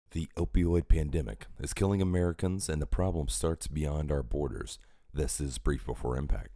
The opioid pandemic is killing Americans, and the problem starts beyond our borders. This is Brief Before Impact.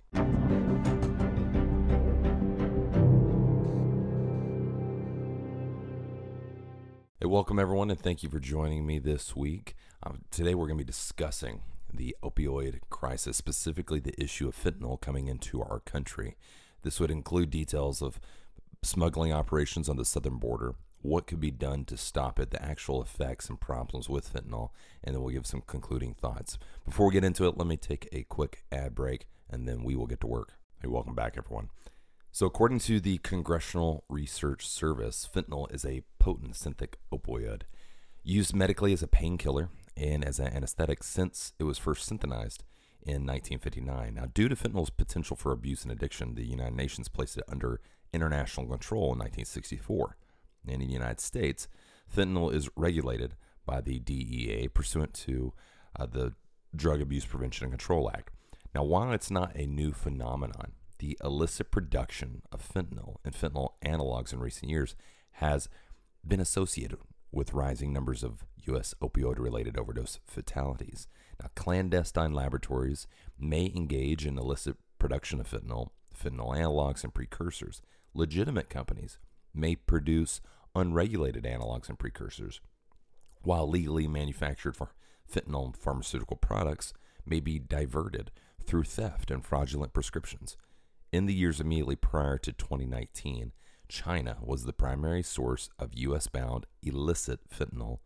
Hey, welcome everyone, and thank you for joining me this week. Today we're going to be discussing the opioid crisis, specifically the issue of fentanyl coming into our country. This would include details of smuggling operations on the southern border, what could be done to stop it, the actual effects and problems with fentanyl, and then we'll give some concluding thoughts. Before we get into it, let me take a quick ad break, and then we will get to work. Hey, welcome back, everyone. So according to the Congressional Research Service, fentanyl is a potent synthetic opioid used medically as a painkiller and as an anesthetic since it was first synthesized in 1959. Now, due to fentanyl's potential for abuse and addiction, the United Nations placed it under international control in 1964. And in the United States, fentanyl is regulated by the DEA pursuant to the Drug Abuse Prevention and Control Act. Now, while it's not a new phenomenon, the illicit production of fentanyl and fentanyl analogs in recent years has been associated with rising numbers of U.S. opioid-related overdose fatalities. Now, clandestine laboratories may engage in illicit production of fentanyl analogs and precursors. Legitimate companies may produce unregulated analogs and precursors, while legally manufactured fentanyl pharmaceutical products may be diverted through theft and fraudulent prescriptions. In the years immediately prior to 2019, China was the primary source of U.S.-bound illicit fentanyl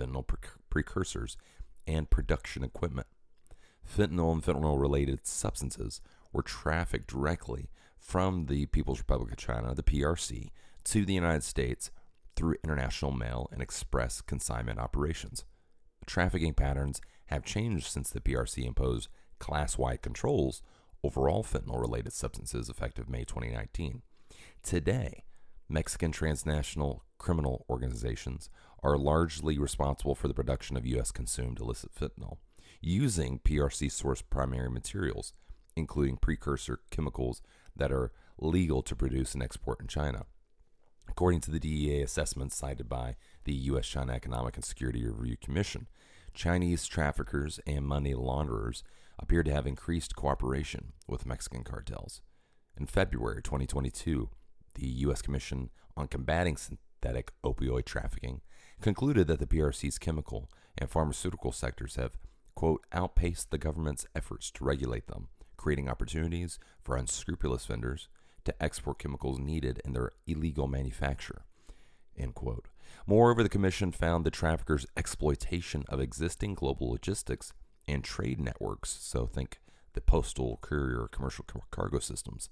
precursors, and production equipment. Fentanyl and fentanyl-related substances were trafficked directly from the People's Republic of China, the PRC, to the United States through international mail and express consignment operations. Trafficking patterns have changed since the PRC imposed class-wide controls over all fentanyl-related substances effective May 2019. Today, Mexican transnational criminal organizations are largely responsible for the production of U.S.-consumed illicit fentanyl, using PRC-sourced primary materials, including precursor chemicals that are legal to produce and export in China. According to the DEA assessments cited by the U.S.-China Economic and Security Review Commission, Chinese traffickers and money launderers appear to have increased cooperation with Mexican cartels. In February 2022, the U.S. Commission on Combating Synthetic Opioid Trafficking concluded that the PRC's chemical and pharmaceutical sectors have, quote, outpaced the government's efforts to regulate them, creating opportunities for unscrupulous vendors to export chemicals needed in their illegal manufacture, end quote. Moreover, the commission found the traffickers' exploitation of existing global logistics and trade networks, so think the postal, courier, commercial cargo systems,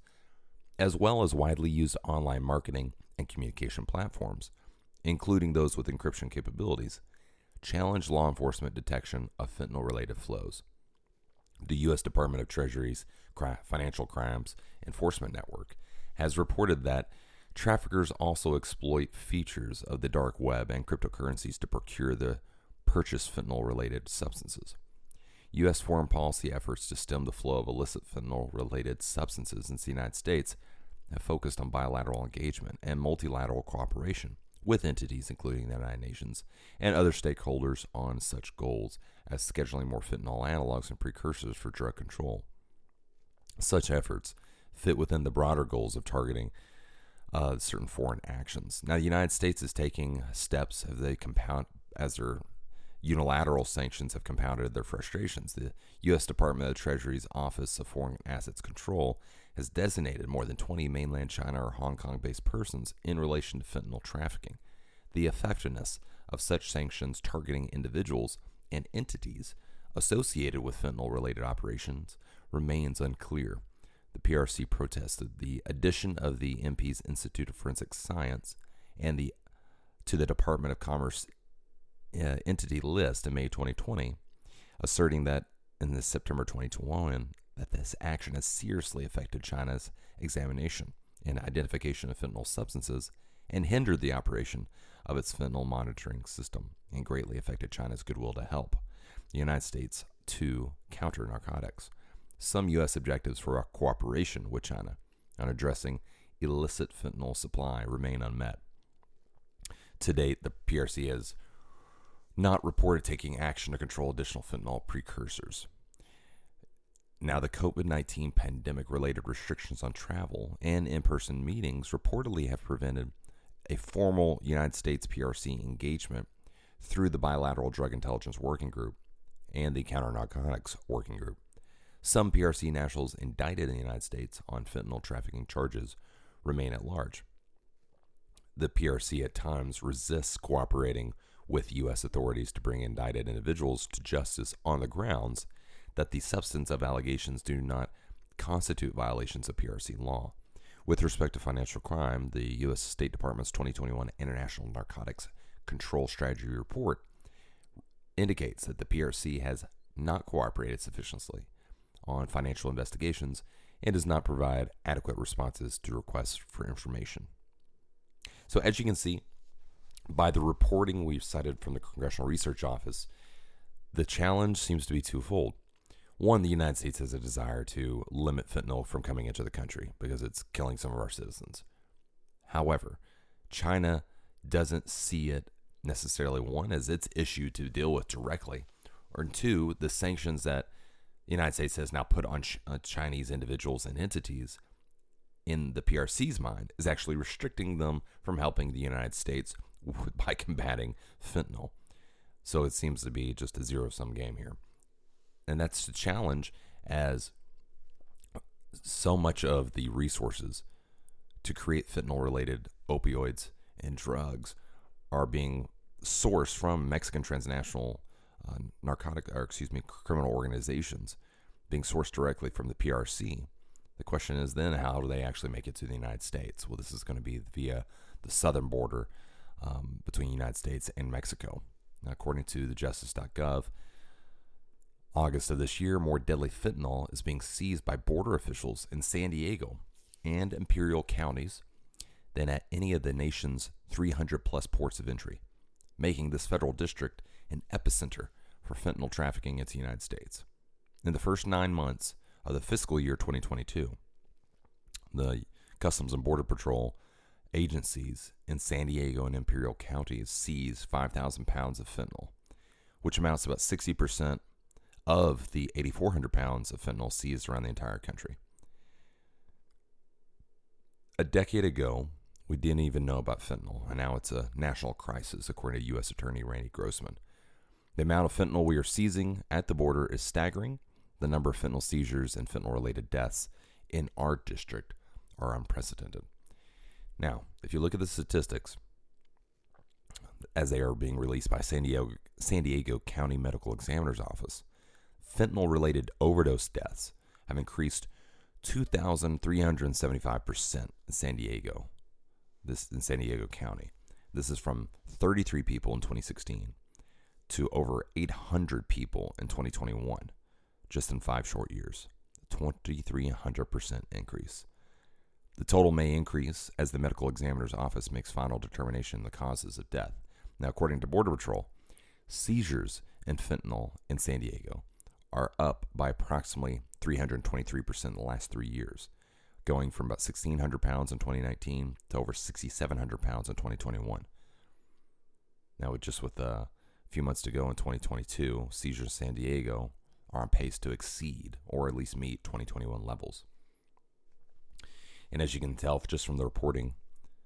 as well as widely used online marketing and communication platforms, including those with encryption capabilities, challenge law enforcement detection of fentanyl-related flows. The U.S. Department of Treasury's Financial Crimes Enforcement Network has reported that traffickers also exploit features of the dark web and cryptocurrencies to procure the purchased fentanyl-related substances. U.S. foreign policy efforts to stem the flow of illicit fentanyl-related substances into the United States have focused on bilateral engagement and multilateral cooperation with entities including the United Nations and other stakeholders on such goals as scheduling more fentanyl analogs and precursors for drug control. Such efforts fit within the broader goals of targeting certain foreign actions. Now, the United States is taking steps as their unilateral sanctions have compounded their frustrations. The U.S. Department of the Treasury's Office of Foreign Assets Control has designated more than 20 mainland China or Hong Kong-based persons in relation to fentanyl trafficking. The effectiveness of such sanctions targeting individuals and entities associated with fentanyl-related operations remains unclear. The PRC protested the addition of the MP's Institute of Forensic Science and to the Department of Commerce entity list in May 2020, asserting that in the September 2021 that this action has seriously affected China's examination and identification of fentanyl substances and hindered the operation of its fentanyl monitoring system and greatly affected China's goodwill to help the United States to counter narcotics. Some U.S. objectives for our cooperation with China on addressing illicit fentanyl supply remain unmet. To date, the PRC has not reported taking action to control additional fentanyl precursors. Now, the COVID-19 pandemic-related restrictions on travel and in-person meetings reportedly have prevented a formal United States PRC engagement through the Bilateral Drug Intelligence Working Group and the Counter-Narcotics Working Group. Some PRC nationals indicted in the United States on fentanyl trafficking charges remain at large. The PRC at times resists cooperating with U.S. authorities to bring indicted individuals to justice on the grounds that the substance of allegations do not constitute violations of PRC law. With respect to financial crime, the U.S. State Department's 2021 International Narcotics Control Strategy Report indicates that the PRC has not cooperated sufficiently on financial investigations and does not provide adequate responses to requests for information. So as you can see, by the reporting we've cited from the Congressional Research Office, the challenge seems to be twofold. One, the United States has a desire to limit fentanyl from coming into the country because it's killing some of our citizens. However, China doesn't see it necessarily, one, as its issue to deal with directly, or two, the sanctions that the United States has now put on Chinese individuals and entities in the PRC's mind is actually restricting them from helping the United States by combating fentanyl. So it seems to be just a zero-sum game here. And that's the challenge, as so much of the resources to create fentanyl-related opioids and drugs are being sourced from Mexican transnational criminal organizations, being sourced directly from the PRC. The question is then, how do they actually make it to the United States? Well, this is going to be via the southern border between the United States and Mexico. Now, according to the justice.gov, August of this year, more deadly fentanyl is being seized by border officials in San Diego and Imperial counties than at any of the nation's 300-plus ports of entry, making this federal district an epicenter for fentanyl trafficking into the United States. In the first 9 months of the fiscal year 2022, the Customs and Border Patrol agencies in San Diego and Imperial counties seized 5,000 pounds of fentanyl, which amounts to about 60% of the 8,400 pounds of fentanyl seized around the entire country. A decade ago, we didn't even know about fentanyl, and now it's a national crisis, according to U.S. Attorney Randy Grossman. The amount of fentanyl we are seizing at the border is staggering. The number of fentanyl seizures and fentanyl-related deaths in our district are unprecedented. Now, if you look at the statistics as they are being released by San Diego County Medical Examiner's Office, fentanyl-related overdose deaths have increased 2,375% in San Diego. This in San Diego County. This is from 33 people in 2016 to over 800 people in 2021, just in 5 short years. 2,300% increase. The total may increase as the medical examiner's office makes final determination of the causes of death. Now, according to Border Patrol, seizures in fentanyl in San Diego are up by approximately 323% in the last 3 years, going from about 1,600 pounds in 2019 to over 6,700 pounds in 2021. Now, with a few months to go in 2022, seizures in San Diego are on pace to exceed or at least meet 2021 levels. And as you can tell just from the reporting,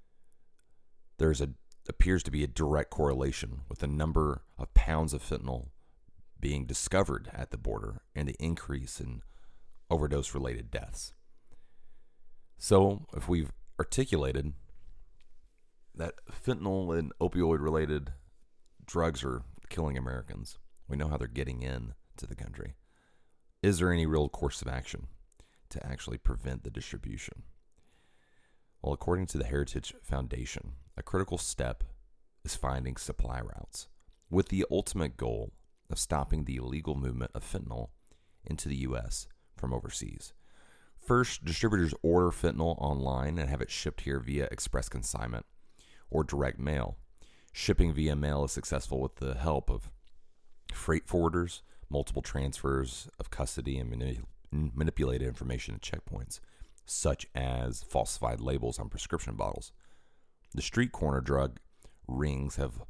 appears to be a direct correlation with the number of pounds of fentanyl being discovered at the border and the increase in overdose-related deaths. So, if we've articulated that fentanyl and opioid-related drugs are killing Americans, we know how they're getting in to the country. Is there any real course of action to actually prevent the distribution? Well, according to the Heritage Foundation, a critical step is finding supply routes with the ultimate goal of stopping the illegal movement of fentanyl into the U.S. from overseas. First, distributors order fentanyl online and have it shipped here via express consignment or direct mail. Shipping via mail is successful with the help of freight forwarders, multiple transfers of custody, and manipulated information at checkpoints, such as falsified labels on prescription bottles. The street corner drug rings have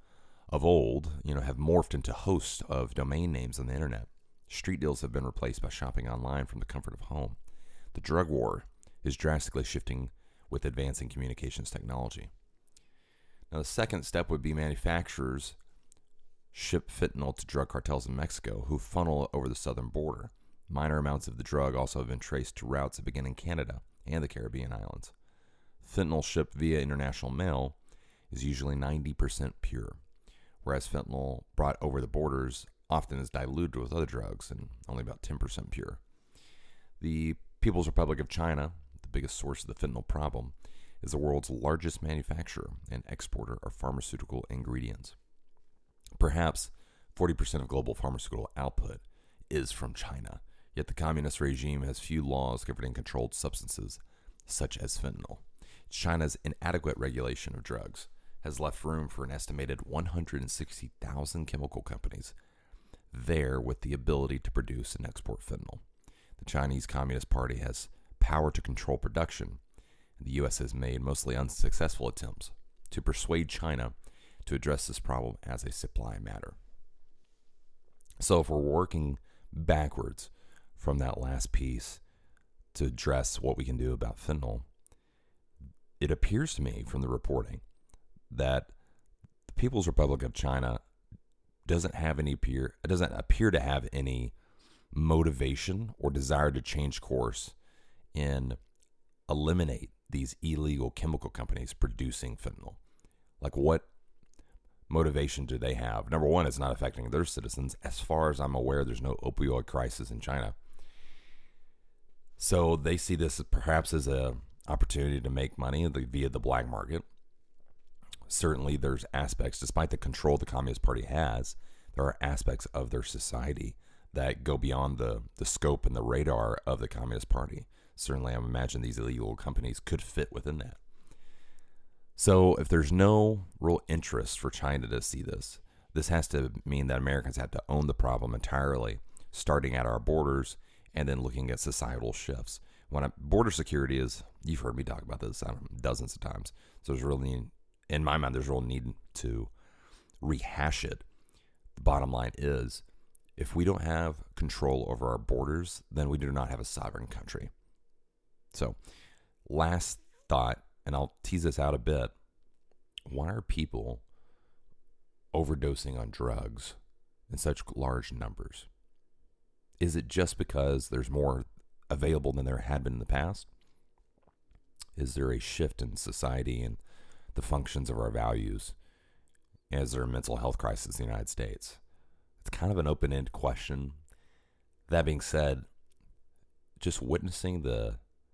of old, have morphed into hosts of domain names on the internet. Street deals have been replaced by shopping online from the comfort of home. The drug war is drastically shifting with advancing communications technology. Now, the second step would be manufacturers ship fentanyl to drug cartels in Mexico who funnel it over the southern border. Minor amounts of the drug also have been traced to routes that begin in Canada and the Caribbean islands. Fentanyl shipped via international mail is usually 90% pure, whereas fentanyl brought over the borders often is diluted with other drugs and only about 10% pure. The People's Republic of China, the biggest source of the fentanyl problem, is the world's largest manufacturer and exporter of pharmaceutical ingredients. Perhaps 40% of global pharmaceutical output is from China, yet the communist regime has few laws governing controlled substances such as fentanyl. China's inadequate regulation of drugs has left room for an estimated 160,000 chemical companies there with the ability to produce and export fentanyl. The Chinese Communist Party has power to control production, and the U.S. has made mostly unsuccessful attempts to persuade China to address this problem as a supply matter. So if we're working backwards from that last piece to address what we can do about fentanyl, it appears to me from the reporting that the People's Republic of China doesn't appear to have any motivation or desire to change course and eliminate these illegal chemical companies producing fentanyl. Like, what motivation do they have? Number one, it's not affecting their citizens. As far as I'm aware, there's no opioid crisis in China. So they see this perhaps as an opportunity to make money via the black market. Certainly there's aspects, despite the control the Communist Party has, there are aspects of their society that go beyond the scope and the radar of the Communist Party. Certainly, I imagine these illegal companies could fit within that. So if there's no real interest for China to see this, this has to mean that Americans have to own the problem entirely, starting at our borders and then looking at societal shifts. Border security is, you've heard me talk about this dozens of times, so there's really, in my mind, there's real need to rehash it. The bottom line is, if we don't have control over our borders, then we do not have a sovereign country. So, last thought, and I'll tease this out a bit. Why are people overdosing on drugs in such large numbers? Is it just because there's more available than there had been in the past? Is there a shift in society and the functions of our values? Is there a mental health crisis in the United States? It's kind of an open-ended question. That being said, just witnessing the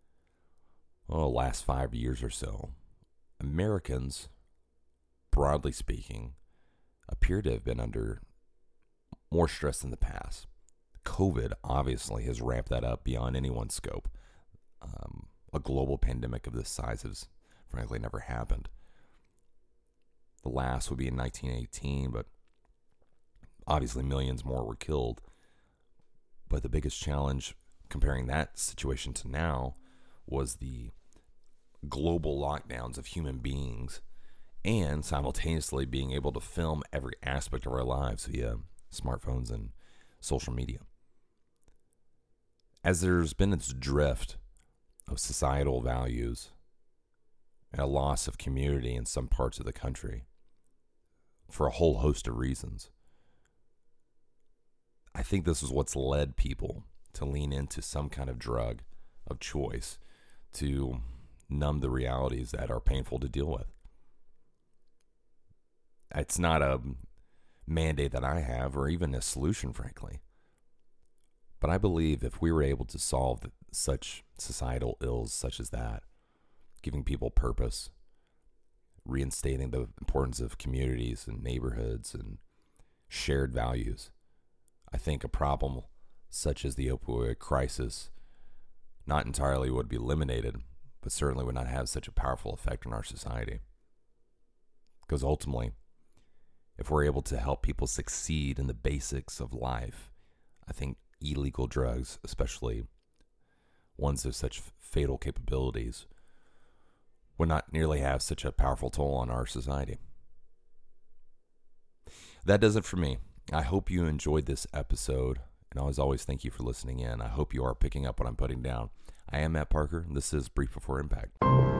last 5 years or so, Americans, broadly speaking, appear to have been under more stress than the past. COVID obviously has ramped that up beyond anyone's scope. A global pandemic of this size has frankly never happened. The last would be in 1918, but obviously millions more were killed. But the biggest challenge comparing that situation to now was the global lockdowns of human beings and simultaneously being able to film every aspect of our lives via smartphones and social media. As there's been this drift of societal values and a loss of community in some parts of the country for a whole host of reasons, I think this is what's led people to lean into some kind of drug of choice to numb the realities that are painful to deal with. It's not a mandate that I have or even a solution, frankly. But I believe if we were able to solve such societal ills such as that, giving people purpose, reinstating the importance of communities and neighborhoods and shared values, I think a problem such as the opioid crisis not entirely would be eliminated, but certainly would not have such a powerful effect on our society. Because ultimately, if we're able to help people succeed in the basics of life, I think illegal drugs, especially ones of such fatal capabilities, would not nearly have such a powerful toll on our society. That does it for me. I hope you enjoyed this episode. And as always, thank you for listening in. I hope you are picking up what I'm putting down. I am Matt Parker, and this is Brief Before Impact.